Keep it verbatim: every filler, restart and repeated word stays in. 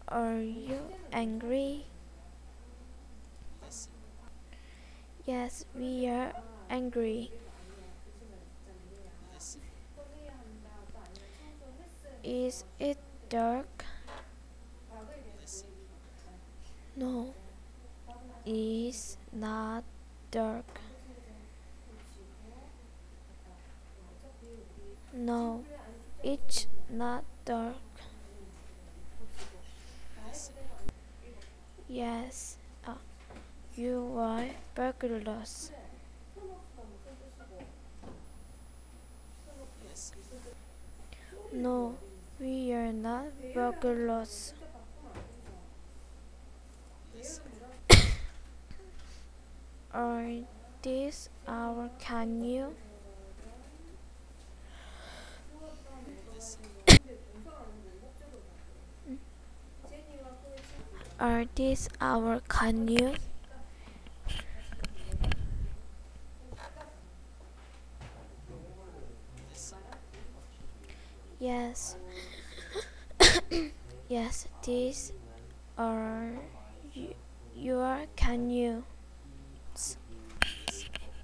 Are you angry? Yes, we are angry. Is it dark? No, it's not dark. No, it's not dark. Yes, uh, you are burglars. No, we are not burglars. Are these our canoe? Are these our canoe? Yes, yes, these are y- your canoe.